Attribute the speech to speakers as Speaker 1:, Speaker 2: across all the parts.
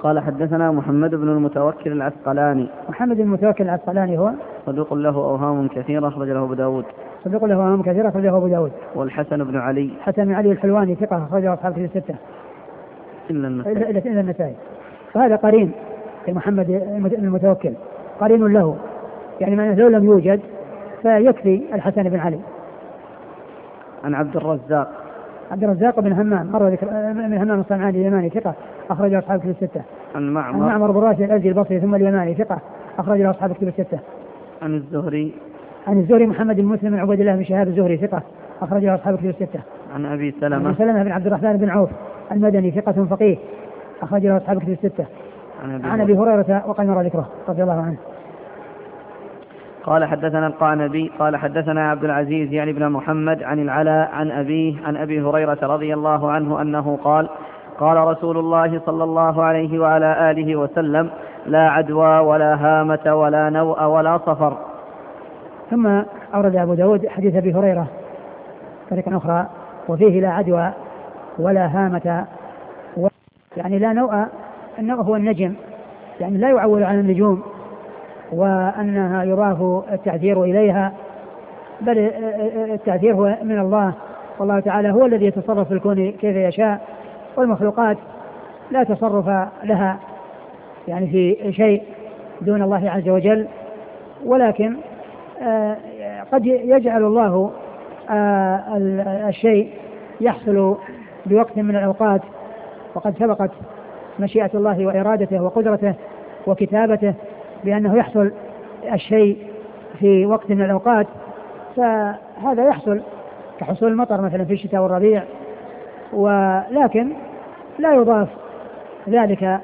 Speaker 1: قال حدثنا محمد بن المتوكل العسقلاني.
Speaker 2: محمد بن المتوكل العسقلاني هو
Speaker 1: صدوق له أوهام كثيرة أخرج له أبو داود.
Speaker 2: صدوق له أوهام كثيرة أخرج له أبو داود.
Speaker 1: والحسن بن علي.
Speaker 2: حسن بن علي الحلواني ثقة أخرج له أصحاب الستة
Speaker 1: إلا
Speaker 2: النسائي. فهذا قرين محمد المتوكل، قرين له، يعني معناه لو لم يوجد فيكفي الحسن بن علي.
Speaker 1: عن عبد
Speaker 2: الرزاق بن همام مر ذكر من همام الصنعاني اليماني ثقة أخرج له أصحاب الستة.
Speaker 1: عن معمر
Speaker 2: بن راشد الأزدي البصري ثم اليماني ثقة أخرج له أصحاب الستة.
Speaker 1: عن
Speaker 2: الزهري محمد بن مسلم بن عبيد الله بن شهاب الزهري ثقة أخرج له أصحاب الستة.
Speaker 1: عن أبي سلمة
Speaker 2: بن عبد الرحمن بن عوف المدني ثقة فقيه أخرج له أصحاب الستة. عن أبي هريرة وقد مر ذكره رضي الله عنه.
Speaker 1: قال حدثنا القعنبي قال حدثنا عبد العزيز يعني بن محمد عن العلاء عن أبيه عن أبي هريرة رضي الله عنه أنه قال قال رسول الله صلى الله عليه وعلى آله وسلم لا عدوى ولا هامة ولا نوء ولا صفر.
Speaker 2: ثم أورد أبو داود حديث أبي هريرة طريقة أخرى وفيه لا عدوى ولا هامة يعني لا نوء. النوء هو النجم، يعني لا يعول على النجوم وأنها يضاف التعثير إليها، بل التعثير هو من الله، والله تعالى هو الذي يتصرف في الكون كيف يشاء، والمخلوقات لا تصرف لها يعني في شيء دون الله عز وجل. ولكن قد يجعل الله الشيء يحصل بوقت من الأوقات، وقد سبقت مشيئة الله وإرادته وقدرته وكتابته بأنه يحصل الشيء في وقت من الأوقات، فهذا يحصل كحصول المطر مثلا في الشتاء والربيع، ولكن لا يضاف ذلك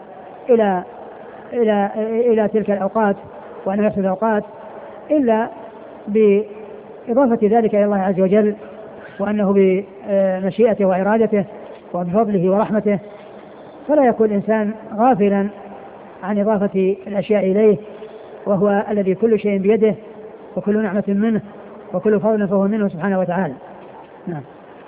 Speaker 2: إلى تلك الأوقات وأنه يحصل الأوقات إلا بإضافة ذلك إلى الله عز وجل، وأنه بمشيئته وإرادته وبفضله ورحمته، فلا يكون الإنسان غافلا عن إضافة الأشياء إليه، وهو الذي كل شيء بيده وكل نعمة منه وكل فضل فهو منه سبحانه وتعالى. نعم.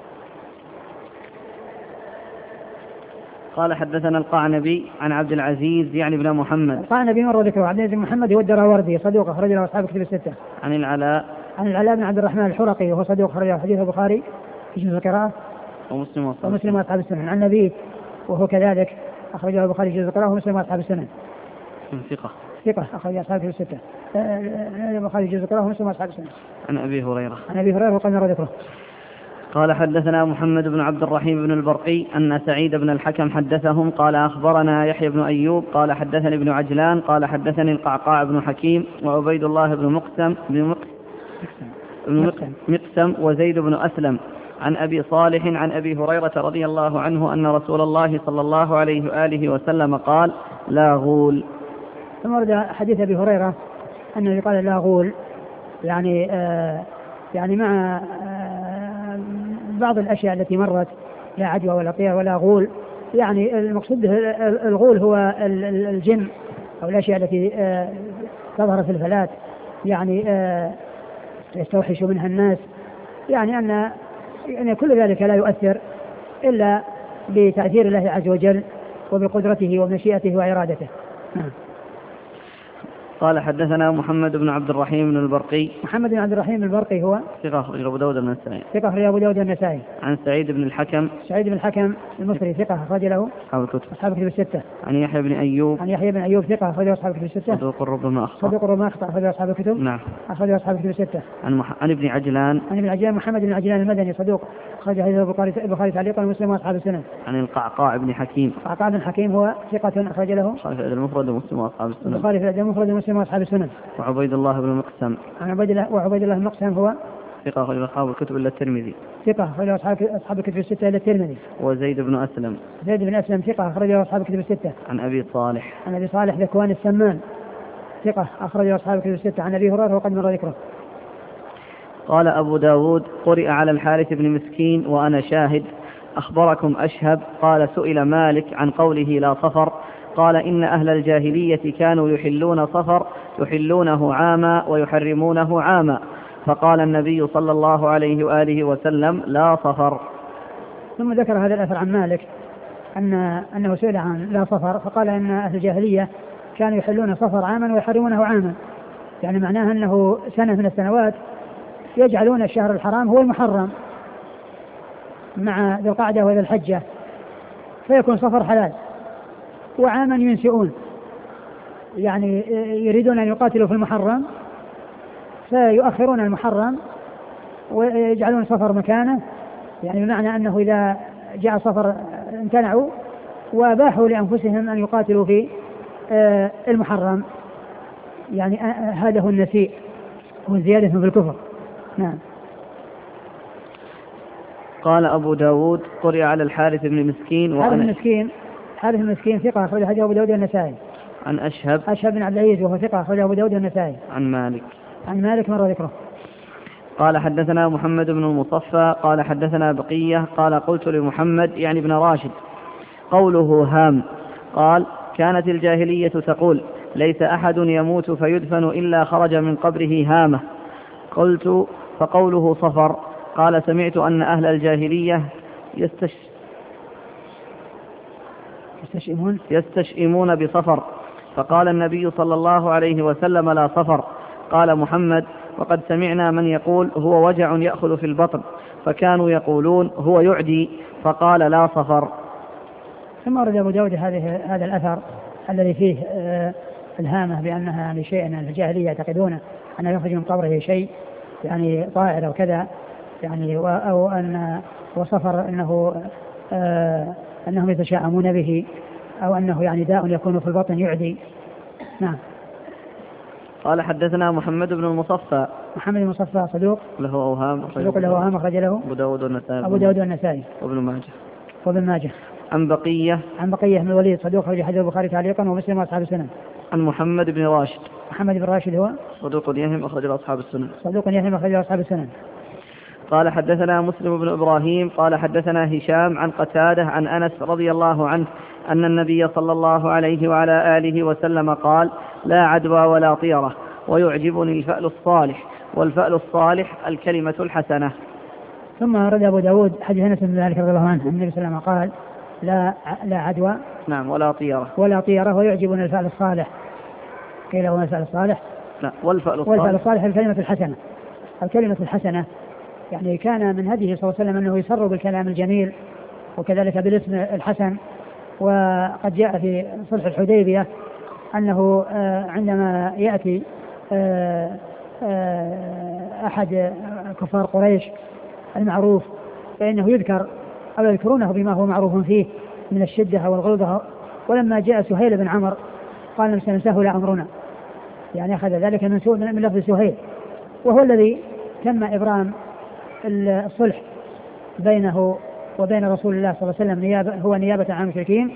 Speaker 1: قال حدثنا القعنبي عن عبد العزيز يعني بن محمد.
Speaker 2: القعنبي مر ذكره. عبد العزيز بن محمد هو الدراوردي صدوق أخرج له أصحاب الكتب الستة.
Speaker 1: عن العلاء
Speaker 2: بن عبد الرحمن الحرقي وهو صدوق أخرج له حديث البخاري في جزء القراءة ومسلم وأصحاب السنن. عن النبي وهو كذلك أخرج له البخاري في جزء القراءة ومسلم وأصحاب السنن. ثقة أخرج أصحاب الكتب الستة. البخاري في جزء القراءة ومسلم وأصحاب السنن.
Speaker 1: عن أبي هريرة
Speaker 2: وقد مر ذكره.
Speaker 1: قال حدثنا محمد بن عبد الرحيم بن البرقي أن سعيد بن الحكم حدثهم قال أخبرنا يحيى بن أيوب قال حدثني ابن عجلان قال حدثني القعقاع بن حكيم وعبيد الله بن مقسم وزيد بن أسلم عن أبي صالح عن أبي هريرة رضي الله عنه أن رسول الله صلى الله عليه وآله وسلم قال لا غول.
Speaker 2: ثم ورد حديث أبي هريرة أنه قال لا غول، يعني مع بعض الأشياء التي مرت لا عدوى ولا طير ولا غول، يعني المقصود الغول هو الجن أو الأشياء التي تظهر في الفلات، يعني يستوحش منها الناس، يعني أن كل ذلك لا يؤثر إلا بتأثير الله عز وجل وبقدرته ومشيئته وإرادته.
Speaker 1: قال حدثنا محمد بن عبد الرحيم بن البرقي.
Speaker 2: محمد بن عبد الرحيم البرقي هو
Speaker 1: ثقة أخرج أبو داود النسائي.
Speaker 2: عن
Speaker 1: سعيد بن الحكم
Speaker 2: المصري ثقة أخرج له أصحاب الكتب الستة.
Speaker 1: عن يحيى بن أيوب
Speaker 2: ثقة أخرج له أصحاب الكتب الستة.
Speaker 1: صدوق ربما أخطأ
Speaker 2: أخرج له أصحاب الكتب.
Speaker 1: نعم.
Speaker 2: أخرج له أصحاب الكتب الستة.
Speaker 1: عن ابن عجلان
Speaker 2: محمد بن عجلان المدني صدوق أخرج حديث البخاري تعليقا ومسلم وأصحاب السنن.
Speaker 1: عن القعقاع بن حكيم.
Speaker 2: هو ثقة أخرج له
Speaker 1: البخاري في المفرد ومسلم
Speaker 2: وأصحاب السنن.
Speaker 1: وعبيد الله بن مقسم.
Speaker 2: وعبيد الله بن مقسم هو
Speaker 1: ثقة أخرج أصحاب الكتب إلا الترمذي.
Speaker 2: ثقة أخرج أصحاب الكتب الستة إلا الترمذي.
Speaker 1: وزيد بن أسلم
Speaker 2: ثقة أخرج أصحاب الكتب الستة.
Speaker 1: عن أبي صالح
Speaker 2: ذكوان السمان ثقة أخرج أصحاب الكتب الستة. عن أبي هريرة وقد مر ذكره.
Speaker 1: قال أبو داود قرئ على الحارث بن مسكين وأنا شاهد أخبركم أشهب قال سئل مالك عن قوله لا صفر قال إن أهل الجاهلية كانوا يحلون صفر يحلونه عاما ويحرمونه عاما، فقال النبي صلى الله عليه وآله وسلم لا صفر.
Speaker 2: ثم ذكر هذا الأثر عن مالك أنه سئل عن لا صفر فقال أن أهل الجاهلية كانوا يحلون صفر عاما ويحرمونه عاما، يعني معناها أنه سنة من السنوات يجعلون الشهر الحرام هو المحرم مع ذي القعدة وذي الحجة فيكون صفر حلال، وعاما ينسئون يعني يريدون أن يقاتلوا في المحرم فيؤخرون المحرم ويجعلون صفر مكانه، يعني بمعنى أنه إذا جاء صفر امتنعوا واباحوا لأنفسهم أن يقاتلوا في المحرم، يعني هذا هو النسيء والزيادة في الكفر. نعم.
Speaker 1: قال أبو داود قرئ على الحارث بن مسكين
Speaker 2: حارث بن مسكين ثقة أخرج حديث أبو داود والنسائي.
Speaker 1: عن أشهب
Speaker 2: بن عبد العزيز وهو ثقة أخرج أبو داود والنسائي.
Speaker 1: عن مالك
Speaker 2: مر ذكره.
Speaker 1: قال حدثنا محمد بن المصفى قال حدثنا بقية قال قلت لمحمد يعني ابن راشد قوله هام قال كانت الجاهلية تقول ليس أحد يموت فيدفن إلا خرج من قبره هامة. قلت فقوله صفر قال سمعت أن أهل الجاهلية يستشئمون بصفر، فقال النبي صلى الله عليه وسلم لا صفر. قال محمد وقد سمعنا من يقول هو وجع يأخذ في البطن، فكانوا يقولون هو يعدي، فقال لا صفر.
Speaker 2: ثم أورد أبو داود هذا الأثر الذي فيه الهامة بأنها لشيء أن الجاهلية يعتقدون أن يخرج من قبره شيء يعني طائر أو كذا، يعني أو أن وصفر أنهم يتشاءمون به، أو أنه يعني داء يكون في البطن يعدي. نعم.
Speaker 1: قال حدثنا محمد بن المصفى
Speaker 2: صدوق
Speaker 1: له أوهام
Speaker 2: أخرج له أبو داود والنسائي وابن ماجه.
Speaker 1: عن بقية
Speaker 2: بن الوليد صدوق أخرج حديث البخاري تعليقا ومسلم وأصحاب السنن.
Speaker 1: عن محمد بن راشد
Speaker 2: هو
Speaker 1: صدوق يهم أخرج
Speaker 2: أصحاب السنن.
Speaker 1: قال حدثنا مسلم بن إبراهيم قال حدثنا هشام عن قتادة عن أنس رضي الله عنه أن النبي صلى الله عليه وعلى آله وسلم قال لا عدوى ولا طيرة، ويعجبني الفأل الصالح، والفأل الصالح الكلمة الحسنة.
Speaker 2: ثم رد أبو داود حديث أنس بن مالك رضي الله عنه النبي صلى الله عليه وسلم قال لا عدوى
Speaker 1: نعم ولا طيرة
Speaker 2: ويعجبني الفأل الصالح. قيل هو الفأل الصالح
Speaker 1: لا والفأل
Speaker 2: الصالح الكلمة الحسنة، يعني كان من هديه صلى الله عليه وسلم أنه يسر بالكلام الجميل وكذلك بالاسم الحسن. وقد جاء في صلح الحديبية أنه عندما يأتي أحد كفار قريش المعروف فإنه يذكر أو يذكرونه بما هو معروف فيه من الشدة والغلظة. ولما جاء سهيل بن عمرو قال سهل أمرنا، يعني أخذ ذلك من لفظ سهيل، وهو الذي تم إبرام الصلح بينه وبين رسول الله صلى الله عليه وسلم هو نيابة عن المشركين.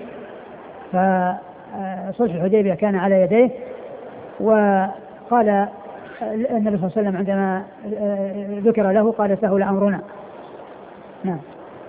Speaker 2: فصلح الحديبية كان على يديه، وقال النبي صلى الله عليه وسلم عندما ذكر له قال سهل أمرنا. نعم.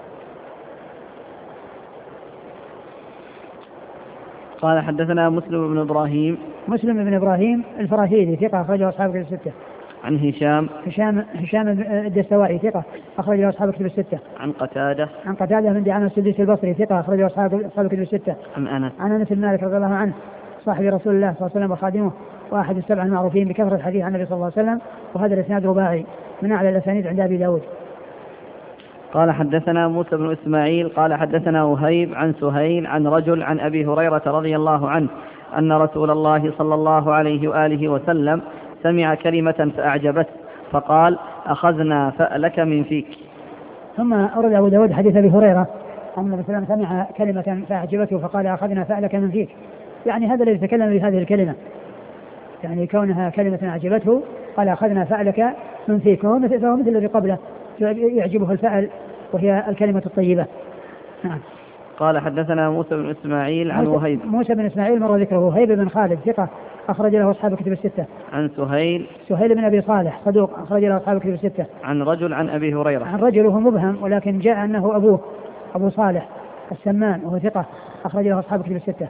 Speaker 1: قال حدثنا مسلم بن إبراهيم
Speaker 2: الفراهيدي ثقة أخرجه أصحاب الكتب الستة.
Speaker 1: عن
Speaker 2: هشام الدستوائي ثقة أخرجه أصحاب الكتب الستة.
Speaker 1: عن قتادة
Speaker 2: بن دعامة السدوسي البصري ثقة أخرجه أصحاب الكتب الستة.
Speaker 1: عن
Speaker 2: أنس بن مالك رضي الله عنه صاحب رسول الله صلى الله عليه وسلم وخادمه وأحد السبع المعروفين بكثرة الحديث عن النبي صلى الله عليه وسلم، وهذا الإسناد رباعي من أعلى الأسانيد عند أبي داود.
Speaker 1: قال حدثنا موسى بن إسماعيل قال حدثنا وهيب عن سهيل عن رجل عن أبي هريرة رضي الله عنه أن رسول الله صلى الله عليه وآله وسلم سمع كلمة فأعجبته فقال أخذنا فألك من فيك.
Speaker 2: ثم أورد أبو داود حديث أبي هريرة أن النبي صلى الله عليه وسلم سمع كلمة فأعجبته فقال أخذنا فألك من فيك، يعني هذا الذي تكلم بهذه الكلمة، يعني كونها كلمة أعجبته قال أخذنا فألك من فيك، فهو مثل الذي قبله يعجبه الفأل وهي الكلمة الطيبة. نعم.
Speaker 1: قال حدثنا موسى بن إسماعيل عن وهيب.
Speaker 2: موسى بن إسماعيل مر ذكره. وهيب بن خالد ثقة أخرج له أصحاب الكتب الستة.
Speaker 1: عن
Speaker 2: سهيل بن أبي صالح صدوق أخرج له أصحاب الكتب الستة.
Speaker 1: عن رجل عن أبي هريرة.
Speaker 2: عن رجل وهو مبهم، ولكن جاء أنه أبوه أبو صالح السمان وهو ثقة أخرج له أصحاب الكتب الستة.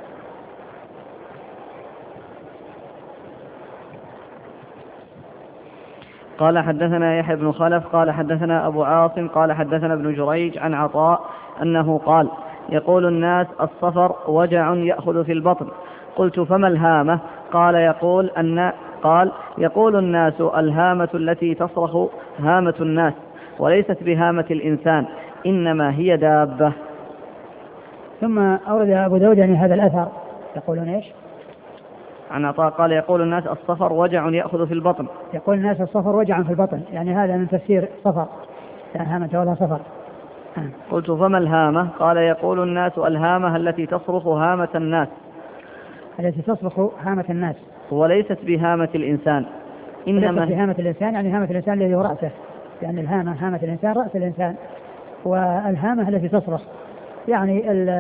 Speaker 1: قال حدثنا يحيى بن خلف قال حدثنا أبو عاصم قال حدثنا ابن جريج عن عطاء أنه قال يقول الناس الصفر وجع يأخذ في البطن. قلت فما الهامة؟ قال يقول الناس الهامة التي تصرخ هامة الناس وليست بهامة الإنسان، إنما هي دابة.
Speaker 2: ثم أورد أبو داود يعني هذا الأثر يقولون إيش؟
Speaker 1: عن عطاء قال يقول الناس الصفر وجع يأخذ في البطن.
Speaker 2: يقول الناس الصفر وجع في البطن، يعني هذا من تفسير صفر، يعني هامة ولا صفر.
Speaker 1: قلت فما الهامة؟ قال يقول الناس الهامة التي تصرخ هامة الناس،
Speaker 2: التي تصرخ هامة الناس
Speaker 1: وليست بهامة الإنسان،
Speaker 2: إنما بهامة الإنسان، يعني هامة الإنسان الذي هو رأسه، يعني الهامة هامة الإنسان رأس الإنسان، والهامة التي تصرخ يعني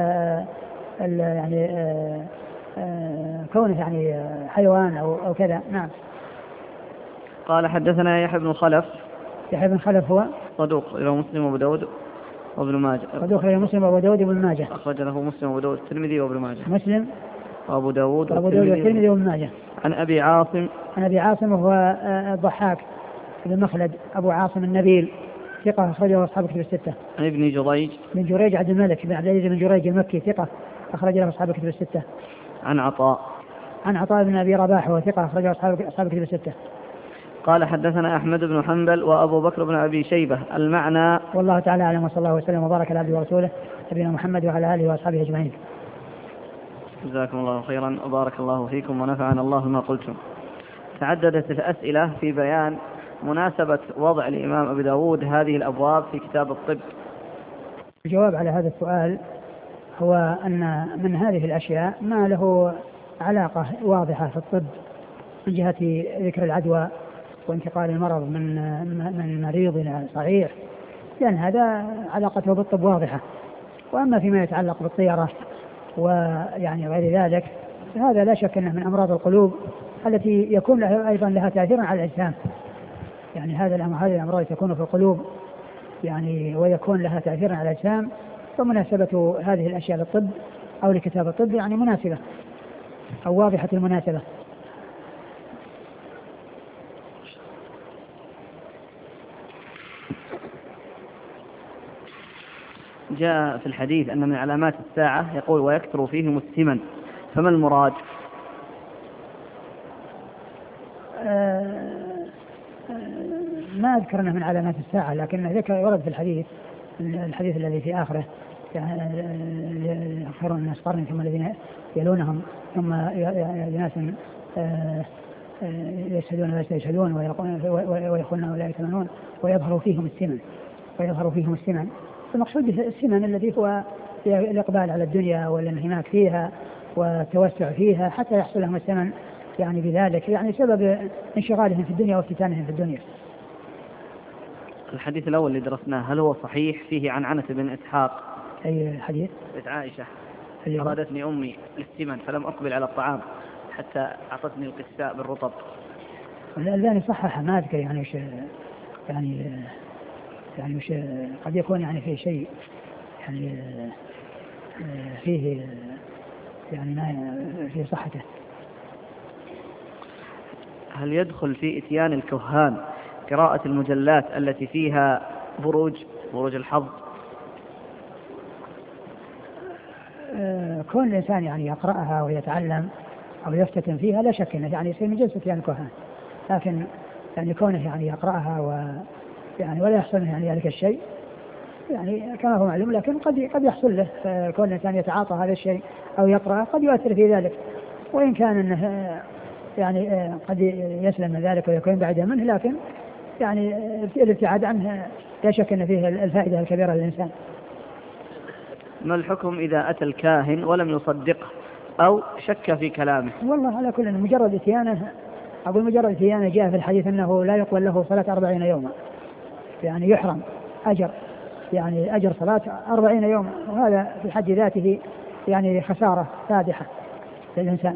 Speaker 2: يعني كونه يعني حيوان أو كذا. نعم.
Speaker 1: قال حدثنا يحيى بن خلف.
Speaker 2: يحيى بن خلف هو
Speaker 1: صدوق له مسلم وابو داود وابن ماجه.
Speaker 2: صدوق له مسلم وابو داود وابن ماجه.
Speaker 1: أخرج له مسلم وابو داود والترمذي وابن ماجه.
Speaker 2: مسلم
Speaker 1: وابو داود
Speaker 2: والترمذي وابن ماجه.
Speaker 1: عن أبي عاصم.
Speaker 2: عن أبي عاصم وهو الضحاك بن مخلد أبو عاصم النبيل، ثقة أخرجه أصحاب الكتب الستة.
Speaker 1: عن ابن جريج.
Speaker 2: بن جريج عبد الملك بن عبد العزيز بن جريج المكي، ثقة أخرج له أصحاب الكتب الستة.
Speaker 1: عن عطاء.
Speaker 2: عن عطاء بن أبي رباح وهو ثقة أخرجه أصحاب الكتب الستة.
Speaker 1: قال حدثنا أحمد بن حنبل وأبو بكر بن أبي شيبة. المعنى
Speaker 2: والله تعالى أعلم، وصلى الله وسلم وبارك على عبده ورسوله نبينا محمد وعلى آله وأصحابه أجمعين.
Speaker 1: جزاكم الله خيرا وبارك الله فيكم ونفعنا الله ما قلتم. تعددت الأسئلة في بيان مناسبة وضع الإمام أبي داود هذه الأبواب في كتاب الطب.
Speaker 2: الجواب على هذا السؤال هو أن من هذه الأشياء ما له علاقة واضحة في الطب من جهة ذكر العدوى وانتقال المرض من مريض إلى صحيح، لأن هذا علاقته بالطب واضحة. وأما فيما يتعلق بالطيرة ويعني غير ذلك هذا لا شك أنه من أمراض القلوب التي يكون لها أيضا تأثير على الأجسام، يعني هذه الأمراض تكون في القلوب يعني ويكون لها تأثير على الأجسام، فمناسبة هذه الأشياء للطب أو لكتاب الطب يعني مناسبة أو واضحة المناسبة.
Speaker 1: جاء في الحديث أن من علامات الساعة يقول ويكثر فيهم السمن، فما المراد؟
Speaker 2: ما أذكر أنه من علامات الساعة، لكن ذكر ورد في الحديث الذي في آخره يأخرون الناس قرن ثم الذين يلونهم ثم ناس يشهدون ولا يستشهدون ويخونون ولا يتمنون ويظهر فيهم السمن. المقصود السمن الذي هو الإقبال على الدنيا والانهماك فيها والتوسع فيها حتى يحصل لهم السمن، يعني بذلك يعني سبب انشغالهم في الدنيا وافتتانهم في الدنيا.
Speaker 1: الحديث الأول اللي درسناه هل هو صحيح؟ فيه عن عنة بن إسحاق.
Speaker 2: أي حديث؟
Speaker 1: بيت عائشة أرادتني أمي للسمن فلم أقبل على الطعام حتى أعطتني القساء بالرطب.
Speaker 2: الألباني صحح، ما أذكر يعني وش يعني وش قد يكون يعني فيه شيء يعني فيه يعني ما في صحته.
Speaker 1: هل يدخل في إتيان الكهان قراءة المجلات التي فيها بروج الحظ؟
Speaker 2: كون الإنسان يعني يقرأها ويتعلم أو يفتتن فيها لا شك أنه يعني يصير من جنس إتيان الكهان، لكن يعني كونه يعني يقرأها يعني ولا يحصل يعني ذلك الشيء يعني كما هو معلوم، لكن قد يحصل له كون الإنسان يتعاطى هذا الشيء أو يقرأ قد يؤثر في ذلك، وإن كان أنه يعني قد يسلم من ذلك ويكون بعيدا منه، لكن يعني الابتعاد عنه لا شك أن فيه الفائدة الكبيرة للإنسان.
Speaker 1: ما الحكم إذا أتى الكاهن ولم يصدقه أو شك في كلامه؟
Speaker 2: والله على كل مجرد إتيانه جاء في الحديث أنه لا يقبل له صلاة 40 يوما، يعني يحرم أجر صلاة 40 يوما، وهذا في حد ذاته يعني خسارة فادحة للإنسان.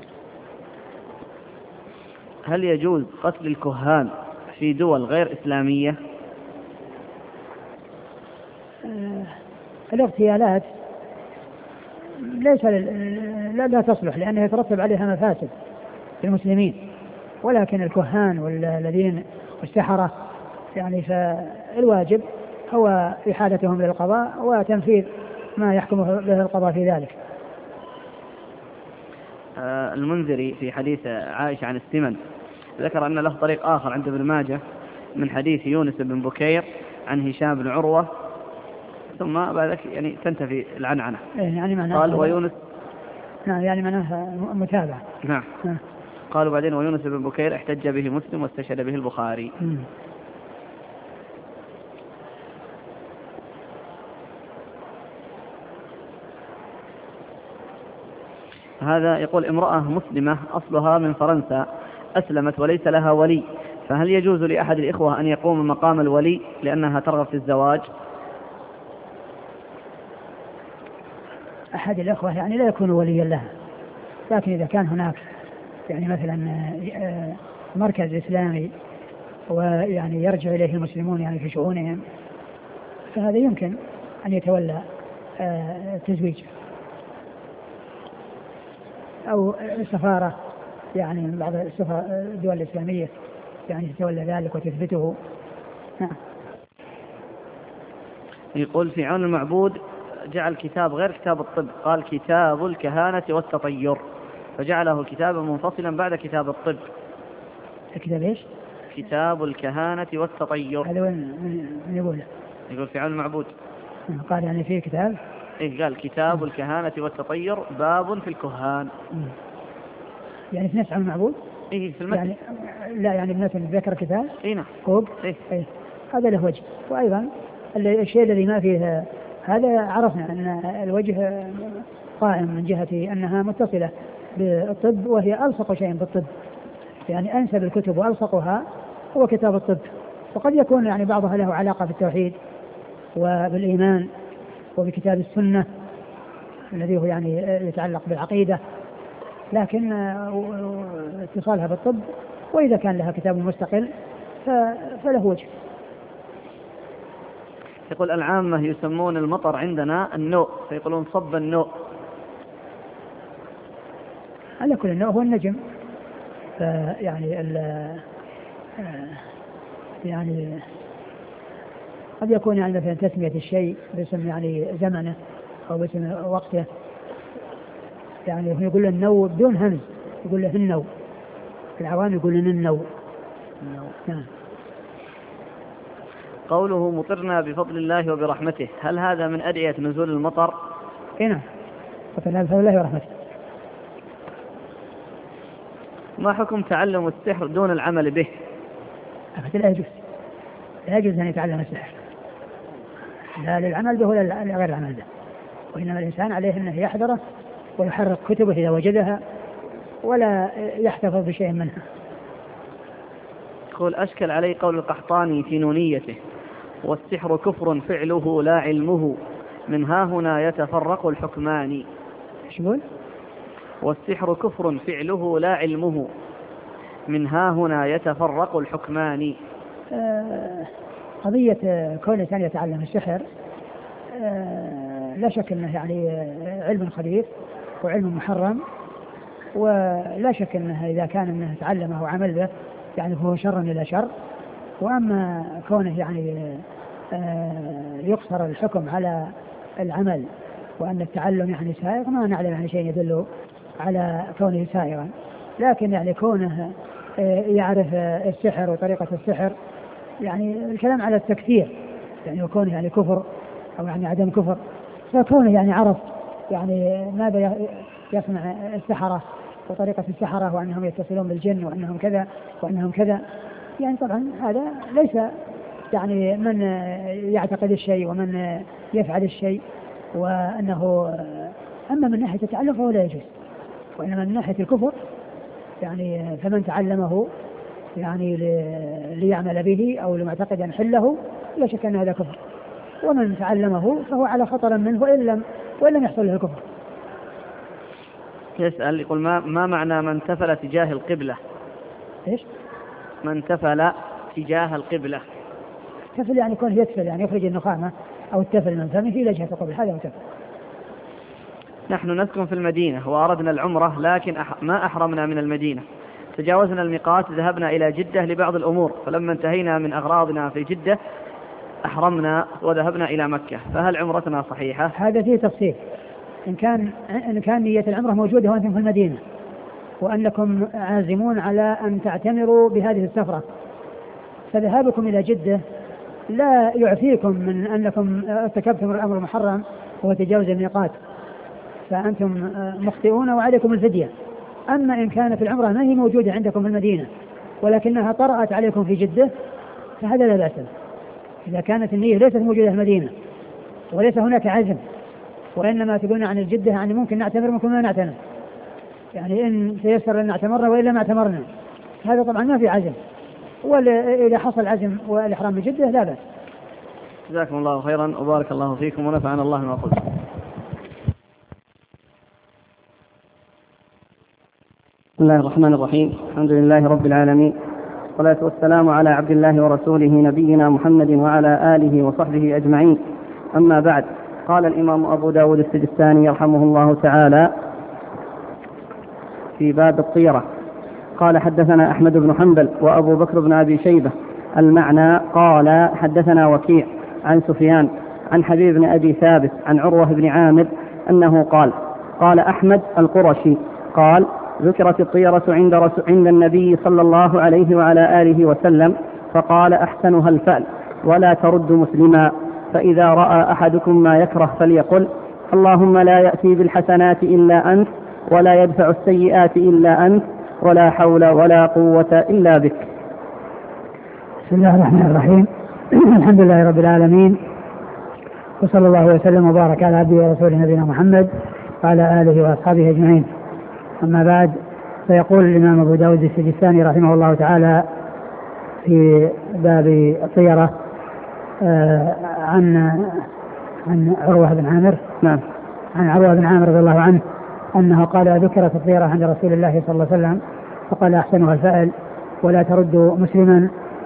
Speaker 1: هل يجوز قتل الكهان في دول غير إسلامية؟
Speaker 2: الاغتيالات ليس لا تصلح لأنها يترتب عليها مفاسد للمسلمين، ولكن الكهان والذين والسحرة يعني فالواجب هو إحالتهم للقضاء وتنفيذ ما يحكم به القضاء في ذلك.
Speaker 1: المنذري في حديث عائشة عن السمن ذكر أن له طريق آخر عند ابن ماجه من حديث يونس بن بكير عن هشام بن عروة، ثم بعد ذلك يعني تنتفي العنعنة.
Speaker 2: يعني معناه
Speaker 1: قال ويونس،
Speaker 2: نعم يعني معناه متابعة.
Speaker 1: نعم. قالوا بعدين ويونس بن بكير احتج به مسلم واستشهد به البخاري. هذا يقول امرأة مسلمة أصلها من فرنسا أسلمت وليس لها ولي، فهل يجوز لأحد الإخوة أن يقوم مقام الولي لأنها ترغب في الزواج؟
Speaker 2: أحد الأخوة يعني لا يكون وليا لها، لكن إذا كان هناك يعني مثلا مركز إسلامي ويعني يرجع إليه المسلمون يعني في شؤونهم، فهذا يمكن أن يتولى التزويج، أو السفارة يعني من بعض الدول الإسلامية يعني تتولى ذلك وتثبته.
Speaker 1: يقول في عون المعبود جعل كتاب غير كتاب الطب، قال كتاب الكهانة والتطير، فجعله كتابا منفصلا بعد كتاب الطب.
Speaker 2: كتاب ايش؟
Speaker 1: كتاب الكهانة والتطير.
Speaker 2: هذا وين يقوله؟
Speaker 1: يقول في عون المعبود.
Speaker 2: قال يعني فيه كتاب؟
Speaker 1: إيه قال كتاب الكهانة والتطير باب في الكهان.
Speaker 2: يعني في نفس عون المعبود؟
Speaker 1: إيه في المتن.
Speaker 2: يعني لا يعني مثلا ذكر كتاب؟
Speaker 1: إيه نعم.
Speaker 2: كوب؟ إيه. هذا له وجه. وأيضا الشيء الذي ما فيه هذا عرفنا أن الوجه قائم من جهة أنها متصلة بالطب، وهي ألصق شيء بالطب، يعني أنسب الكتب وألصقها هو كتاب الطب. وقد يكون يعني بعضها له علاقة بالتوحيد وبالإيمان وبكتاب السنة الذي هو يعني يتعلق بالعقيدة، لكن اتصالها بالطب. وإذا كان لها كتاب مستقل فله وجه.
Speaker 1: يقول العامة يسمون المطر عندنا النوء، فيقولون صب النوء.
Speaker 2: على كل النوء هو النجم. يعني قد يكون يعني مثلا تسمية الشيء باسم يعني زمنه أو باسم وقته، يعني هو يقول له النوء بدون همز، يقول له النوء. العوام يقولون النوء. نعم.
Speaker 1: قوله مطرنا بفضل الله وبرحمته، هل هذا من أدعية نزول المطر؟
Speaker 2: نعم، مطرنا بفضل الله ورحمته.
Speaker 1: ما حكم تعلم السحر دون العمل به؟
Speaker 2: لا يجوز، لا يجوز أن يتعلم السحر، لا للعمل به ولا لغير العمل به، وإنما الإنسان عليه أنه يحذره ويحرق كتبه إذا وجدها ولا يحتفظ بشيء منها.
Speaker 1: يقول أشكل علي قول القحطاني في نونيته والسحر كفر فعله لا علمه، من ها هنا يتفرق الحكمان.
Speaker 2: ايش يقول؟
Speaker 1: والسحر كفر فعله لا علمه، من ها هنا يتفرق الحكمان.
Speaker 2: قضية كون الإنسان يتعلم السحر لا شك أنه يعني علم خبيث وعلم محرم، ولا شك أنه إذا كان أنه تعلمه وعمل به يعني هو شر إلى شر. وأما كونه يعني يقصر الحكم على العمل وأن التعلم يعني سائغ، ما نعلم يعني شيء يدل على كونه سائغا، لكن يعني كونه يعرف السحر وطريقة السحر، يعني الكلام على التكفير يعني وكونه يعني كفر أو يعني عدم كفر، فكونه يعني عرف يعني ماذا يصنع السحرة وطريقة السحرة وأنهم يتصلون بالجن وأنهم كذا وأنهم كذا، يعني طبعا هذا ليس يعني من يعتقد الشيء ومن يفعل الشيء وأنه أما من ناحية التعلم فهو لا يجوز، وإنما من ناحية الكفر يعني فمن تعلمه يعني ليعمل به أو لمعتقد يحله لا شك أن هذا كفر، ومن تعلمه فهو على خطر منه وإن لم يحصل له الكفر.
Speaker 1: يسأل يقول ما معنى من تفل تجاه القبلة؟
Speaker 2: إيش؟
Speaker 1: من تفل تجاه القبلة.
Speaker 2: تفل يعني يكون يتفل يعني يخرج النخامة أو التفل من فمه إلى جهة القبلة، هذا هو تفل.
Speaker 1: نحن نسكن في المدينة وأردنا العمرة لكن ما أحرمنا من المدينة، تجاوزنا الميقات ذهبنا إلى جدة لبعض الأمور، فلما انتهينا من أغراضنا في جدة أحرمنا وذهبنا إلى مكة فهل عمرتنا صحيحة؟
Speaker 2: هذا فيه تفصيل. إن كان نية العمرة موجودة وأنتم في المدينة وأنكم عازمون على أن تعتمروا بهذه السفرة، فذهابكم إلى جدة لا يعفيكم من أنكم ارتكبتم الأمر المحرم وهو تجاوز الميقات، فأنتم مخطئون وعليكم الفدية. أما إن كانت العمرة ما هي موجودة عندكم في المدينة ولكنها طرأت عليكم في جدة فهذا لا بأس. إذا كانت النية ليست موجودة في المدينة وليس هناك عزم وإنما تقولون عن الجدة يعني ممكن نعتمر ممكن ما نعتمر، يعني إن تيسر أن نعتمرنا وإلا ما اعتمرنا، هذا طبعا ما في عزم، وإذا حصل عزم والإحرام من جدة لا بأس.
Speaker 1: جزاكم الله خيرا وبارك الله فيكم ونفعنا الله ما قلت. بسم الله الرحمن الرحيم. الحمد لله رب العالمين، والصلاة والسلام على عبد الله ورسوله نبينا محمد وعلى آله وصحبه أجمعين. أما بعد، قال الإمام أبو داود السجستاني رحمه الله تعالى في باب الطيرة قال: حدثنا أحمد بن حنبل وأبو بكر بن أبي شيبة. المعنى: قال حدثنا وكيع عن سفيان عن حبيب بن أبي ثابت عن عروة بن عامر أنه قال أحمد القرشي قال: ذكرت الطيرة عند النبي صلى الله عليه وعلى آله وسلم فقال: أحسنها الفأل ولا ترد مسلما، فإذا رأى أحدكم ما يكره فليقل: اللهم لا يأتي بالحسنات إلا أنت ولا يدفع السيئات إلا أنت ولا حول ولا قوة إلا بك.
Speaker 2: بسم الله الرحمن الرحيم. الحمد لله رب العالمين، وصلى الله وسلم وبارك على عبده ورسوله نبينا محمد وعلى آله وأصحابه أجمعين. أما بعد، فيقول الإمام أبو داود السجستاني رحمه الله تعالى في باب الطيرة عن عروة بن عامر.
Speaker 1: نعم.
Speaker 2: عن عروة بن عامر رضي الله عنه أنه قال: ذكرت الطيرة عند رسول الله صلى الله عليه وسلم فقال: أحسنها الفأل ولا ترد مسلما،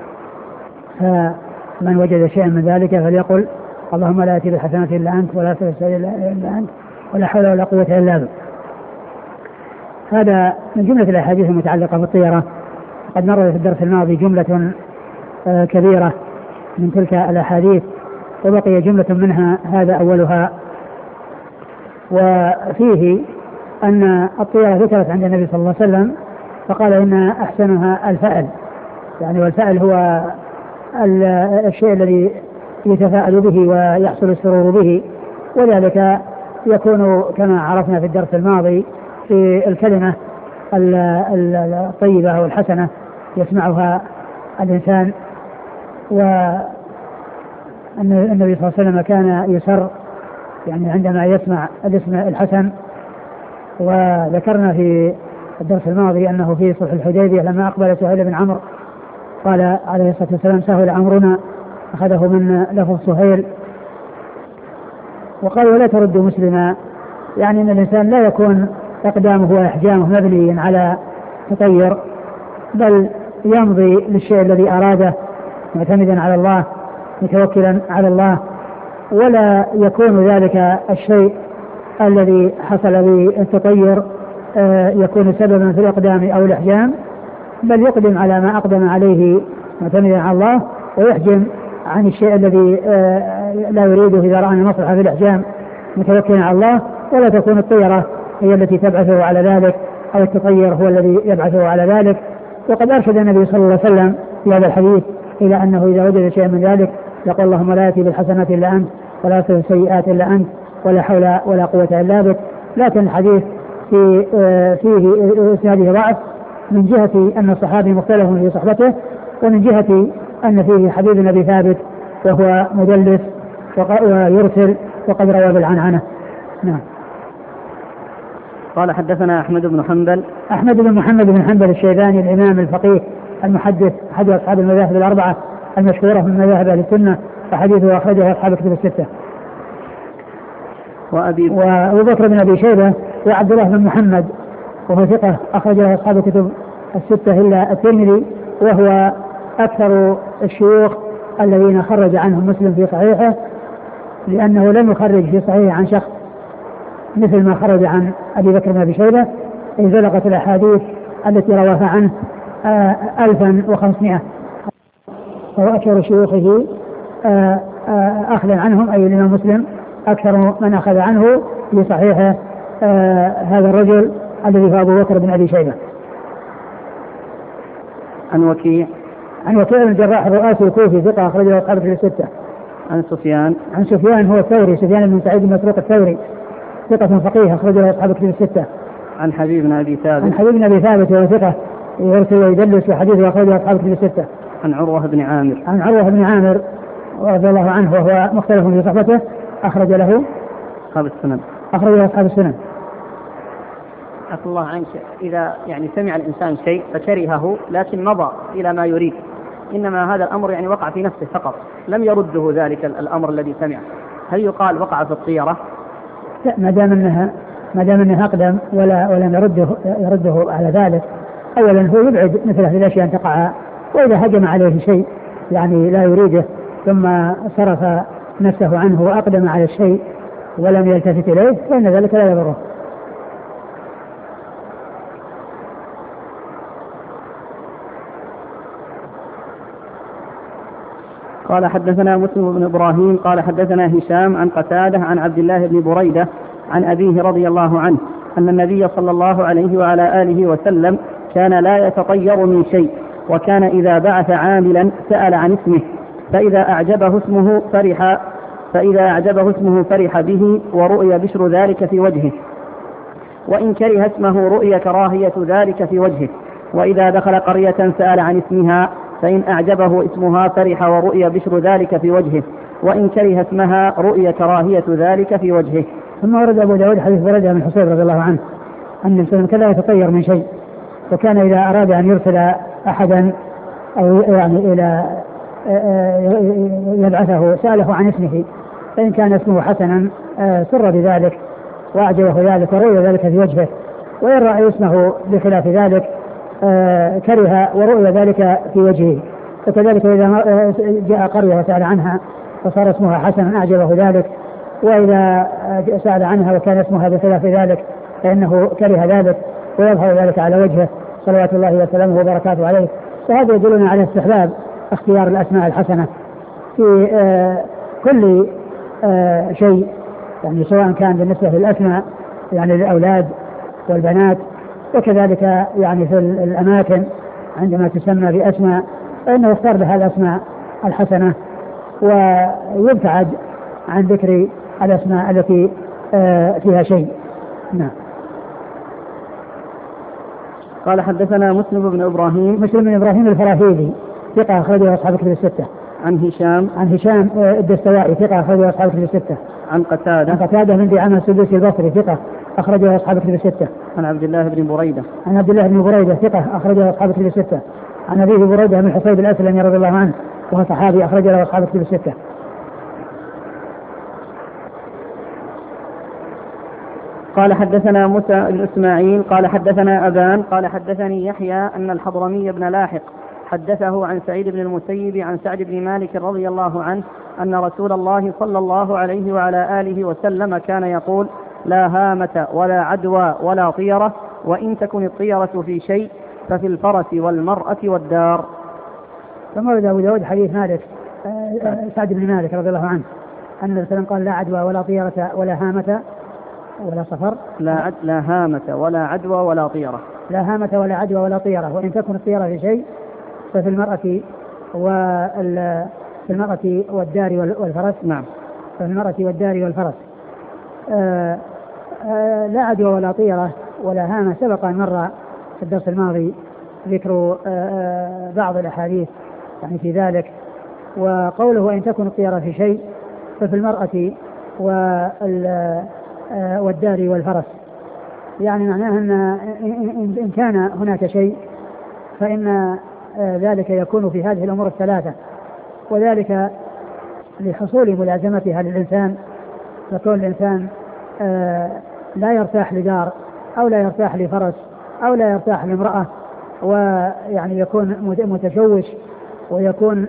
Speaker 2: فمن وجد شيئا من ذلك فليقل: اللهم لا يأتي بالحسنات إلا أنت ولا يدفع السيئات إلا أنت ولا حول ولا قوة إلا بك. هذا من جملة الأحاديث المتعلقة بالطيرة. قد مر في الدرس الماضي جملة كبيرة من تلك الأحاديث وبقي جملة منها هذا أولها، وفيه أن الطيرة ذكرت عند النبي صلى الله عليه وسلم فقال: إن أحسنها الفأل، يعني والفأل هو الشيء الذي يتفاءل به ويحصل السرور به، وذلك يكون كما عرفنا في الدرس الماضي في الكلمة الطيبة والحسنة يسمعها الإنسان. والنبي صلى الله عليه وسلم كان يسر يعني عندما يسمع الاسم الحسن. وذكرنا في الدرس الماضي أنه في صلح الحديبية لما أقبل سهيل بن عمرو قال عليه الصلاة والسلام: سهل أمرنا، أخذه من لفظ سهيل. وقال: ولا ترد مسلما، يعني أن الإنسان لا يكون إقدامه وإحجامه مبنيا على تطير، بل يمضي للشيء الذي أراده معتمدا على الله متوكلا على الله، ولا يكون ذلك الشيء الذي حصل بالتطير يكون سببا في الإقدام أو الإحجام، بل يقدم على ما أقدم عليه معتمدا على الله ويحجم عن الشيء الذي لا يريده إذا رأى المصلحة في الإحجام متوكلا على الله. ولا تكون الطيرة هي التي تبعثه على ذلك أو التطير هو الذي يبعثه على ذلك. وقد أرشد النبي صلى الله عليه وسلم في هذا الحديث إلى أنه إذا وجد شيئا من ذلك يقول: اللهم لا يأتي بالحسنات إلا أنت ولا يدفع السيئات إلا أنت ولا حول ولا قوة إلا بك. لكن الحديث فيه إسناده ضعف من جهة أن الصحابي مختلف في صحبته، ومن جهة أن فيه حبيب بن أبي ثابت وهو مدلس ويرسل وقد روى بالعنعنة. نعم.
Speaker 1: قال: حدثنا أحمد بن حنبل.
Speaker 2: أحمد بن محمد بن حنبل الشيباني الإمام الفقيه المحدث أحد أصحاب المذاهب الأربعة المشهورة من مذاهب أهل السنة، وحديثه أخرجه أصحاب الكتب الستة. وأبو بكر بن أبي شيبة وعبد الله بن محمد وهو ثقة أخرجه أصحاب الكتب الستة إلا الترمذي، وهو أكثر الشيوخ الذين خرج عنهم مسلم في صحيحه، لأنه لم يخرج في صحيحه عن شخص مثل ما خرج عن أبي بكر بن أبي شيبة، إذ بلغت الأحاديث التي رواها عنه 1500، وهو أكثر شيوخه أخذا عنهم أي الإمام مسلم أكثر من أخذ عنه في صحيحه هذا الرجل الذي هو أبو بكر بن أبي شيبة.
Speaker 1: عن وكيع
Speaker 2: بن الجراح الرؤاسي الكوفي ثقة أخرج له أصحاب الكتب الستة.
Speaker 1: عن
Speaker 2: سفيان هو الثوري، سفيان بن سعيد بن مسروق الثوري ثقة فقيه أخرج له أصحاب الكتب الستة.
Speaker 1: عن حبيب بن أبي ثابت
Speaker 2: وهو ثقة يرسل ويدلس وحديثه أخرج له أصحاب الكتب الستة.
Speaker 1: عن عروة بن
Speaker 2: عامر رضي الله عنه وهو مختلف في صحبته أخرج له أصحاب السنن.
Speaker 1: عفى الله عنك، إذا يعني سمع الإنسان شيء فكرهه لكن مضى إلى ما يريد، إنما هذا الأمر يعني وقع في نفسه فقط لم يرده ذلك الأمر الذي سمع، هل يقال وقع في الطيرة؟
Speaker 2: لا، ما دام أنها أقدم ولم يرده على ذلك. أولا هو يبعد مثل هذه الأشياء أن تقع، وإذا هجم عليه شيء يعني لا يريده ثم صرف نفسه عنه وأقدم على الشيء ولم يلتفت إليه فإن ذلك لا يضره.
Speaker 1: قال حدثنا مسلم بن إبراهيم قال حدثنا هشام عن قتادة عن عبد الله بن بريدة عن أبيه رضي الله عنه أن النبي صلى الله عليه وعلى آله وسلم كان لا يتطير من شيء، وكان إذا بعث عاملا سأل عن اسمه، فإذا أعجبه اسمه فرح به ورؤي بشر ذلك في وجهه، وإن كره اسمه رؤي كراهية ذلك في وجهه، وإذا دخل قرية سأل عن اسمها، فإن أعجبه اسمها فرح ورؤي بشر ذلك في وجهه، وإن كره اسمها رؤي كراهية ذلك في وجهه.
Speaker 2: ثم ورد أبو داود حديث بريدة بن حصيب رضي الله عنه أن الإنسان كان لا يتطير من شيء، وكان إذا أراد أن يرسل أحدا أو يعني إلى يبعثه سأله عن اسمه، فإن كان اسمه حسنا سر بذلك وأعجبه ذلك ورؤي ذلك في وجهه، وإن رأى اسمه بخلاف ذلك كره ورؤي ذلك في وجهه. وكذلك إذا جاء قرية وسأل عنها فصار اسمها حسنا أعجبه ذلك، وإذا سأل عنها وكان اسمها بخلاف ذلك فإنه كره ذلك ويظهر ذلك على وجهه صلوات الله وسلامه وبركاته عليه. فهذا يدلنا على استحباب اختيار الأسماء الحسنة في كل شيء، يعني سواء كان بالنسبة للأسماء يعني للأولاد والبنات، وكذلك يعني في الأماكن عندما تسمى بأسماء فإنه يختار لها الأسماء الحسنة ويبتعد عن ذكر الأسماء التي فيها شيء. نعم.
Speaker 1: قال حدثنا مسلم بن إبراهيم
Speaker 2: الفراهيدي ثقة أخرجه أصحاب الكتب الستة.
Speaker 1: عن
Speaker 2: هشام الدستوائي ثقة أخرجه أصحاب الكتب الستة.
Speaker 1: عن قتادة
Speaker 2: بن دعامة السدوسي البصري ثقة أخرجه أصحاب الكتب الستة.
Speaker 1: عن عبد الله بن
Speaker 2: بريدة ثقة أخرجه أصحاب الكتب الستة. عن أبيه بريدة بن حصيب الأسلمي رضي الله عنه وهو صحابي أخرجه أصحاب الكتب الستة.
Speaker 1: قال حدثنا موسى بن إسماعيل قال حدثنا أبان قال حدثني يحيى أن الحضرمي بن لاحق حدثه عن سعيد بن المسيب عن سعد بن مالك رضي الله عنه أن رسول الله صلى الله عليه وعلى آله وسلم كان يقول: لا هامة ولا عدوى ولا طيرة، وإن تكن الطيرة في شيء ففي الفرس والمرأة والدار.
Speaker 2: ثم ورد أبو داود حديث مالك سعد بن مالك رضي الله عنه أن النبي صلى الله عليه وسلم قال: لا عدوى ولا طيرة ولا هامة ولا صفر.
Speaker 1: لا هامة ولا عدوى ولا طيرة.
Speaker 2: لا هامة ولا عدوى ولا طيرة، وإن تكن الطيرة في شيء ففي المرأة والدار والفرس.
Speaker 1: نعم.
Speaker 2: في المرأة والدار والفرس. لا عدوى ولا طيرة ولا هامة سبق أن مر في الدرس الماضي ذكر بعض الأحاديث يعني في ذلك. وقوله وإن تكن الطيرة في شيء ففي المرأة والدار والفرس، يعني معناه إن كان هناك شيء فإن ذلك يكون في هذه الأمور الثلاثة، وذلك لحصول ملازمتها للإنسان، فكون الإنسان لا يرتاح لدار أو لا يرتاح لفرس أو لا يرتاح لامرأة، ويعني يكون متشوش ويكون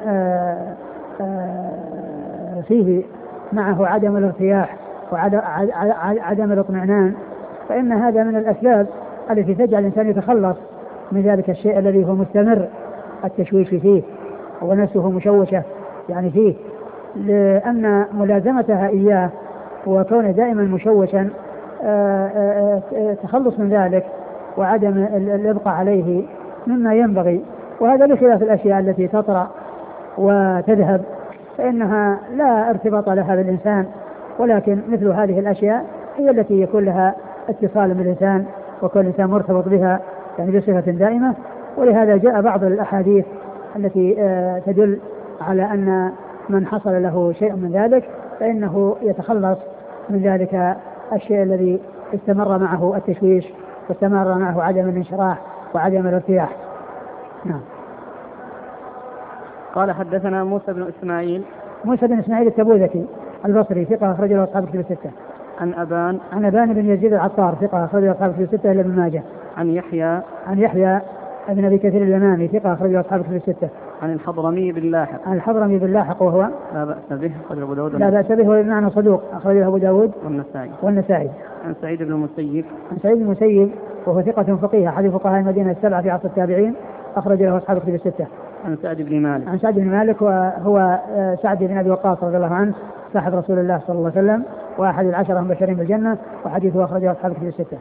Speaker 2: فيه معه عدم الارتياح وعدم الاطمئنان، فإن هذا من الأسباب التي تجعل الإنسان يتخلص من ذلك الشيء الذي هو مستمر التشويش فيه ونفسه مشوشة يعني فيه. لأن ملازمتها إياه وكونه دائما مشوشا تخلص من ذلك وعدم الإبقاء عليه مما ينبغي. وهذا بخلاف الأشياء التي تطرأ وتذهب فإنها لا ارتباط لها بالإنسان، ولكن مثل هذه الأشياء هي التي يكون لها اتصال بالإنسان وكل إنسان مرتبط بها يعني بصفة دائمة. ولهذا جاء بعض الأحاديث التي تدل على أن من حصل له شيء من ذلك فإنه يتخلص من ذلك الشيء الذي استمر معه التشويش واستمر معه عدم الانشراح وعدم الارتياح. نعم.
Speaker 1: قال حدثنا موسى بن إسماعيل
Speaker 2: التبوذكي البصري ثقة أخرج له أصحاب الكتب الستة.
Speaker 1: عن
Speaker 2: أبان بن يزيد العطار ثقة أخرج له أصحاب الكتب الستة إلا ابن ماجه.
Speaker 1: عن يحيى
Speaker 2: ابن أبي كثير اليمامي ثقة أخرج له أصحاب الكتب الستة.
Speaker 1: عن الحضرمي بن لاحق
Speaker 2: وهو
Speaker 1: لا بأس به أخرجه أبو داود
Speaker 2: بمعنى صدوق أخرجه أبو داود والنسائي.
Speaker 1: عن سعيد بن
Speaker 2: المسيب وهو ثقة فقيه أحد فقهاء المدينة السبعة في عصر التابعين أخرج له أصحاب الكتب الستة.
Speaker 1: عن سعد بن مالك
Speaker 2: وهو سعد بن أبي وقاص رضي الله عنه صاحب رسول الله صلى الله عليه وسلم وأحد العشرة المبشرين بالجنة وحديثه أخرجه أصحاب الكتب الستة.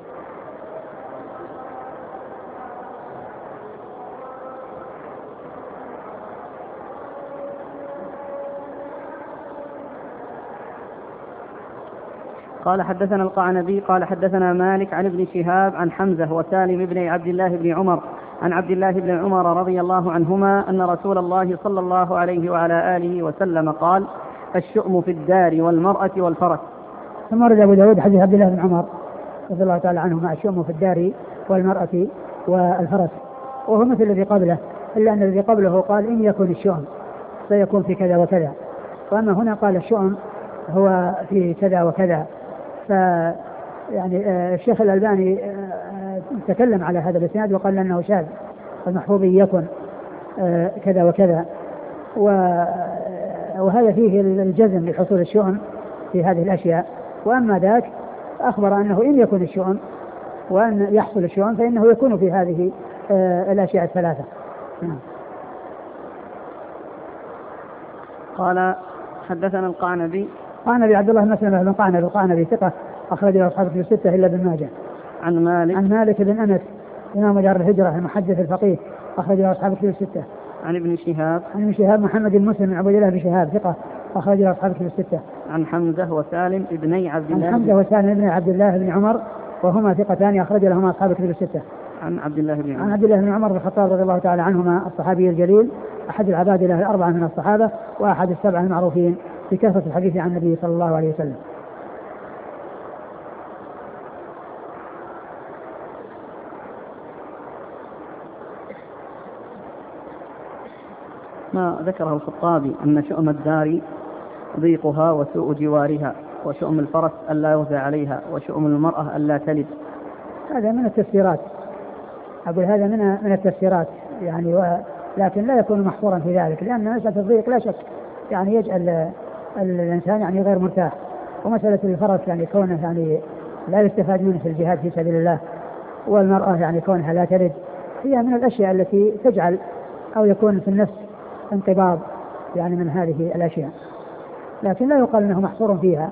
Speaker 1: قال حدثنا القعنبي قال حدثنا مالك عن ابن شهاب عن حمزة وسالم بن عبد الله بن عمر عن عبد الله بن عمر رضي الله عنهما أن رسول الله صلى الله عليه وعلى آله وسلم قال: الشؤم في الدار والمرأة والفرس.
Speaker 2: ثم ورد أبو داود حديث عبد الله بن عمر رضي الله تعالى عنهما: الشؤم في الدار والمرأة والفرس، وهو مثل الذي قبله، إلا أن الذي قبله قال: إن يكن الشؤم سيكون في كذا وكذا، وأما هنا قال الشؤم هو في كذا وكذا. يعني الشيخ الألباني تكلم على هذا الإسناد وقال أنه شاذ، المحفوظ يكن كذا وكذا، وهذا فيه الجزم لحصول الشؤم في هذه الأشياء. وأما ذاك أخبر أنه إن يكن الشؤم وأن يحصل الشؤم فإنه يكون في هذه الأشياء الثلاثة.
Speaker 1: قال حدثنا القعنبي
Speaker 2: عبد الله بن مسلمة بن القعنبي ثقة أخرج له أصحاب الكتب الستة إلا ابن ماجه.
Speaker 1: عن
Speaker 2: مالك بن أنس إمام دار الهجرة المحدث الفقيه أخرج له أصحاب الكتب الستة.
Speaker 1: عن ابن
Speaker 2: شهاب محمد بن مسلم بن عبد الله بن شهاب ثقة أخرج له أصحاب الكتب الستة.
Speaker 1: عن حمزة وسالم بن عبد الله
Speaker 2: بن عمر وهما ثقتان أخرج لهما أصحاب الكتب الستة.
Speaker 1: عن عبد الله
Speaker 2: بن عمر بن الخطاب رضي الله تعالى عنهما الصحابي الجليل أحد العبادلة الأربعة من الصحابة وأحد السبعة المعروفين بكثرة الحديث عن النبي صلى الله عليه وسلم.
Speaker 1: ما ذكره الخطابي أن شؤم الدار ضيقها وسوء جوارها، وشؤم الفرس ألا يغزى عليها، وشؤم المرأة ألا تلد.
Speaker 2: هذا من التفسيرات، أقول هذا من التفسيرات يعني، لكن لا يكون محصورا في ذلك، لأن مسألة الضيق لا شك يعني يجعل الإنسان يعني غير مرتاح، ومسألة الفرس يعني كونه يعني لا يستفاد منه في الجهاد في سبيل الله، والمرأة يعني كونها لا تلد، هي من الأشياء التي تجعل أو يكون في النفس انقباض يعني من هذه الأشياء، لكن لا يقال أنه محصور فيها.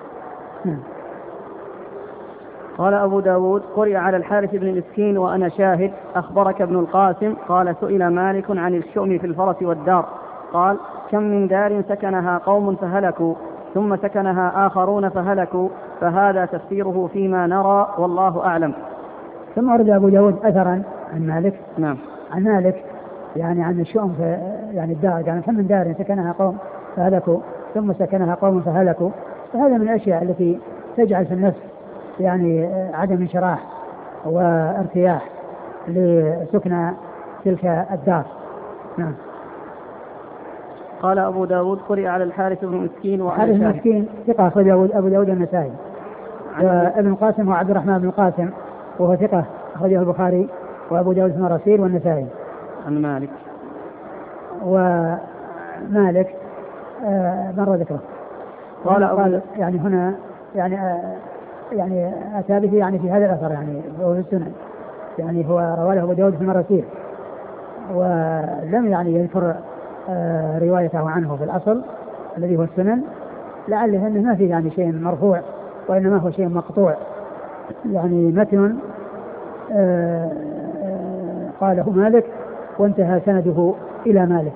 Speaker 1: قال أبو داود: قرئ على الحارث بن مسكين وأنا شاهد أخبرك ابن القاسم قال: سئل مالك عن الشؤم في الفرس والدار، قال: كم من دار سكنها قوم فهلكوا ثم سكنها آخرون فهلكوا، فهذا تفسيره فيما نرى والله أعلم.
Speaker 2: ثم ورد أبو داود أثرا عن مالك.
Speaker 1: نعم.
Speaker 2: عن مالك يعني عن الشؤم في يعني الدار، يعني كم من دار سكنها قوم فهلكوا ثم سكنها قوم فهلكوا، فهذا من الأشياء التي تجعل في النفس يعني عدم انشراح وارتياح لسكن تلك الدار. نعم.
Speaker 1: قال أبو داود: قرئ على الحارث بن مسكين وأنا
Speaker 2: شاهد. الحارث بن مسكين ثقة أخرج أبو داود النسائي. وابن القاسم هو عبد الرحمن بن القاسم وهو ثقة أخرجه البخاري وأبو داود المراسيل والنسائي.
Speaker 1: عن مالك
Speaker 2: ومالك مر ذكره. قال يعني هنا يعني أتى به يعني في هذا الأثر يعني هو في السنن، يعني هو رواه أبو داود في المراسيل ولم يعني يذكر روايته عنه في الأصل، الذي هو السنن لعله أنه ما فيه يعني شيء مرفوع وإنما هو شيء مقطوع، يعني متن قاله مالك وانتهى سنده إلى مالك.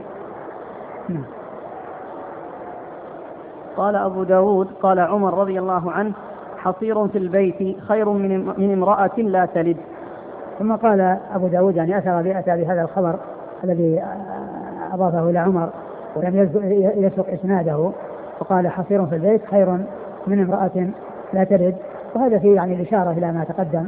Speaker 1: قال أبو داود قال عمر رضي الله عنه حصير في البيت خير من امرأة لا تلد.
Speaker 2: ثم قال أبو داود يعني أتى بهذا الخبر الذي أضافه إلى عمر ولم يسبق إسناده، وقال حصير في البيت خير من امرأة لا تلد، وهذا فيه يعني الإشارة إلى ما تقدم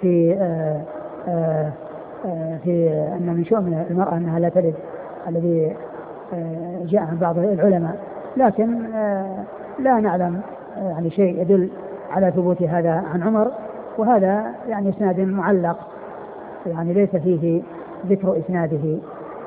Speaker 2: في أن من شؤم المرأة أنها لا تلد الذي جاء عن بعض العلماء، لكن لا نعلم يعني شيء يدل على ثبوت هذا عن عمر، وهذا يعني إسناد معلق يعني ليس فيه ذكر إسناده.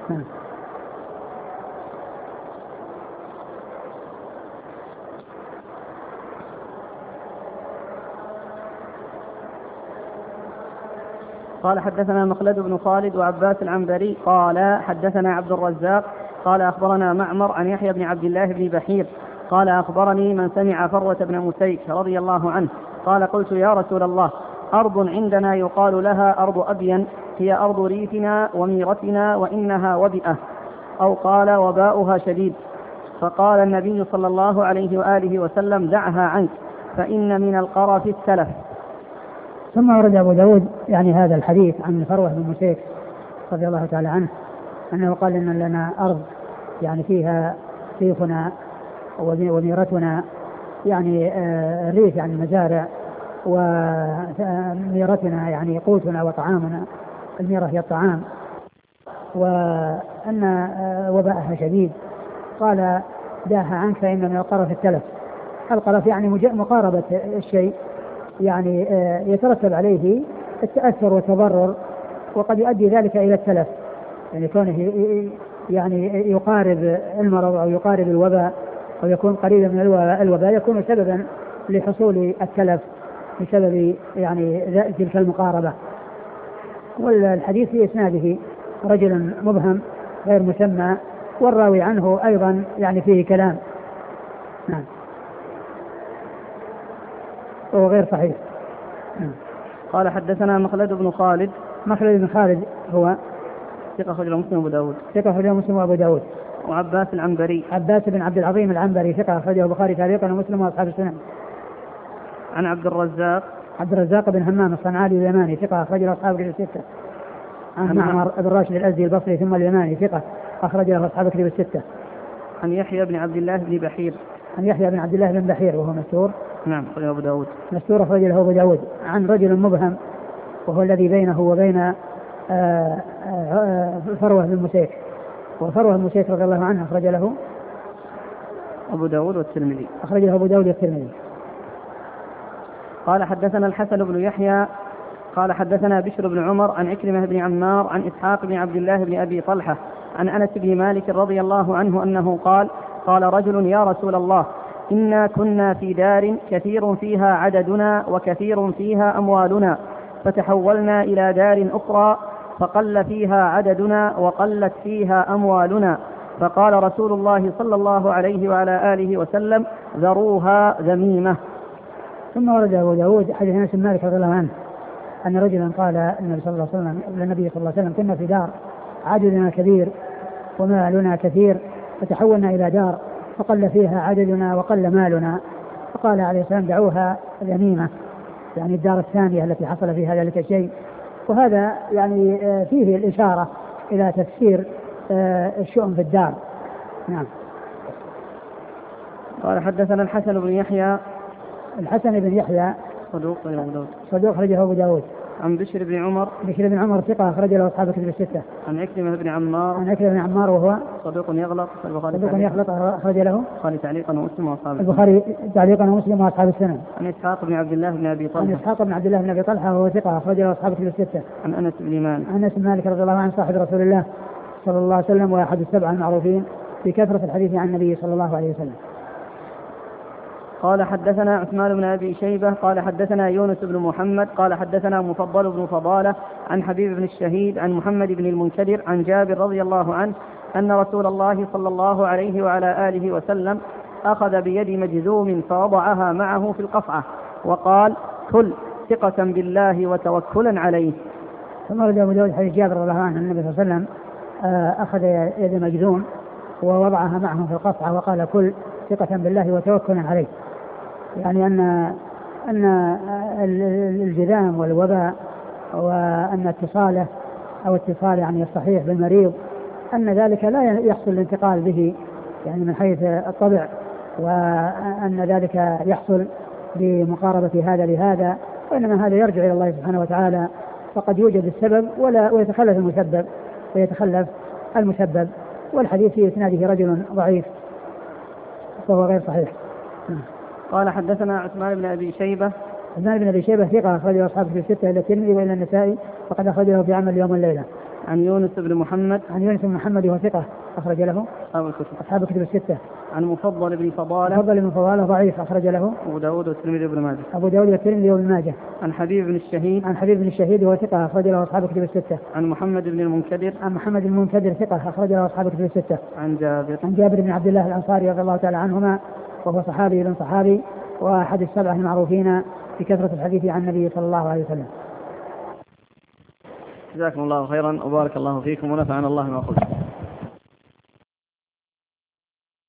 Speaker 1: قال حدثنا مخلد بن خالد وعباس العنبري قال حدثنا عبد الرزاق قال أخبرنا معمر عن يحيى بن عبد الله بن بحير قال أخبرني من سمع فروة بن مسيك رضي الله عنه قال قلت يا رسول الله أرض عندنا يقال لها أرض أبين هي أرض ريفنا وميرتنا وإنها وبئة، أو قال وباؤها شديد، فقال النبي صلى الله عليه وآله وسلم دعها عنك فإن من القرف التلف.
Speaker 2: ثم ورد أبو داود يعني هذا الحديث عن فروة بن مسيك رضي الله تعالى عنه أنه قال إن لنا أرض يعني فيها ريفنا وميرتنا، يعني الريف يعني المزارع، وميرتنا يعني قوتنا وطعامنا، الميرة هي الطعام، وأن وباءها شديد. قال داها عنك فإن من القرف التلف. القرف يعني مقاربة الشيء يعني يترتب عليه التأثر والتضرر، وقد يؤدي ذلك إلى التلف، يعني كونه يعني يقارب المرض أو يقارب الوباء أو يكون قريبا من الوباء يكون سببا لحصول التلف بسبب يعني تلك المقاربة. والحديث في إسناده رجل مبهم غير مسمى، والراوي عنه أيضا يعني فيه كلام، نعم، وهو غير صحيح.
Speaker 1: قال حدثنا مخلد بن خالد.
Speaker 2: مخلد بن خالد هو
Speaker 1: ثقة أخرجه مسلم وأبو داود.
Speaker 2: ثقة أخرجه مسلم وأبو داود.
Speaker 1: وعباس العنبري.
Speaker 2: عباس بن عبد العظيم العنبري ثقة أخرجه البخاري تعليقا ومسلم وأصحاب السنن.
Speaker 1: عن عبد الرزاق.
Speaker 2: عبد الرزاق بن همام الصنعاني اليماني ثقة أخرجه أصحاب الكتب الستة. عن معمر بن راشد الأزدي البصري ثم اليماني ثقة أخرجه أصحاب الكتب الستة.
Speaker 1: عن يحيى بن عبد الله بن بحير.
Speaker 2: عن يحيى بن عبد الله بن بحير وهو مستور.
Speaker 1: نعم أخرجه أبو داود.
Speaker 2: مستور أخرج له أبو داود. عن رجل مبهم وهو الذي بينه وبين فروة بن مسيك، وفروة بن مسيك رضي الله عنه أخرج له
Speaker 1: أبو داود والترمذي.
Speaker 2: أخرج له أبو داود والترمذي.
Speaker 1: قال حدثنا الحسن بن يحيى قال حدثنا بشر بن عمر عن عكرمة بن عمار عن إسحاق بن عبد الله بن أبي طلحة عن أنس بن مالك رضي الله عنه أنه قال قال رجل يا رسول الله إنا كنا في دار كثير فيها عددنا وكثير فيها أموالنا، فتحولنا إلى دار أخرى فقل فيها عددنا وقلت فيها أموالنا، فقال رسول الله صلى الله عليه وعلى آله وسلم ذروها ذميمة.
Speaker 2: ثم ورد أبو داود حديث أنس بن مالك رضي الله عنه أن رجلا قال النبي صلى الله عليه وسلم كنا في دار عددنا كبير ومالنا كثير، فتحولنا إلى دار فقل فيها عددنا وقل مالنا، فقال عليه السلام دعوها ذميمة، يعني الدار الثانية التي حصل فيها ذلك الشيء. وهذا يعني فيه الإشارة إلى تفسير الشؤم في الدار. نعم.
Speaker 1: قال حدثنا الحسن بن يحيى.
Speaker 2: الحسن بن يحيى صدوق أخرجه أبو داود.
Speaker 1: عن بشر بن عمر.
Speaker 2: بشر بن عمر ثقة أخرج له أصحاب الكتب الستة.
Speaker 1: عن عكرمة بن عمار.
Speaker 2: عن عكرمة بن عمار وهو
Speaker 1: صدوق يغلط.
Speaker 2: صدوق يغلط أخرج له
Speaker 1: البخاري تعليقا ومسلم وأصحاب
Speaker 2: البخاري تعليقا ومسلم وأصحاب السنن.
Speaker 1: عن إسحاق بن عبد الله بن أبي طلحة.
Speaker 2: عن إسحاق بن عبد الله بن أبي طلحة وهو ثقة أخرج له أصحاب الكتب الستة.
Speaker 1: عن أنس بن مالك.
Speaker 2: عن أنس بن مالك رضي الله عنه صاحب رسول الله صلى الله عليه وسلم وأحد السبعة المعروفين بكثرة الحديث عن النبي صلى الله عليه وسلم.
Speaker 1: قال حدثنا عثمان بن أبي شيبة قال حدثنا يونس بن محمد قال حدثنا مفضل بن فضالة عن حبيب بن الشهيد عن محمد بن المنكدر عن جابر رضي الله عنه أن رسول الله صلى الله عليه وعلى آله وسلم أخذ بيد مجذوم فوضعها معه في القصعة وقال: كل ثقة بالله وتوكلا عليه.
Speaker 2: ثم ورد أبو داود حديث جابر رضي الله عنه النبي صلى الله عليه وسلم أخذ يد مجذوم ووضعها معه في القصعة وقال: كل ثقة بالله وتوكلا عليه. يعني أن الجذام والوباء وأن اتصاله أو اتصال يعني الصحيح بالمريض أن ذلك لا يحصل الانتقال به يعني من حيث الطبع، وأن ذلك يحصل بمقاربة هذا لهذا، وإنما هذا يرجع إلى الله سبحانه وتعالى، فقد يوجد السبب ويتخلف المسبب والحديث في إسناده رجل ضعيف فهو غير صحيح.
Speaker 1: قال: حدثنا عثمان بن أبي شيبة.
Speaker 2: عثمان بن أبي شيبة ثقة أخرجه أصحاب في الستة إلى الترمذي وإلى النسائي، وقد أخرجه في عمل اليوم والليلة.
Speaker 1: عن يونس بن محمد.
Speaker 2: عن يونس بن محمد وهو ثقة أخرج له أصحاب الكتب الستة.
Speaker 1: عن مفضل بن فضالة.
Speaker 2: مفضل بن فضالة ضعيف أخرج له
Speaker 1: أبو داود والترمذي وابن ماجه.
Speaker 2: أبو داود والترمذي وابن ماجه.
Speaker 1: عن حبيب بن الشهيد.
Speaker 2: عن حبيب بن الشهيد وهو ثقة أخرج له أصحاب الكتب الستة.
Speaker 1: عن محمد بن المنكدر.
Speaker 2: عن محمد بن المنكدر ثقة أخرج له أصحاب الكتب الستة.
Speaker 1: عن
Speaker 2: جابر بن عبد الله الأنصاري رضي الله تعالى عنهما وهو صحابي بن صحابي وأحد السبعة المعروفين بكثرة الحديث عن النبي صلى الله عليه وسلم.
Speaker 1: جزاكم الله خيرا وبارك الله فيكم ونفعنا الله ما قلت.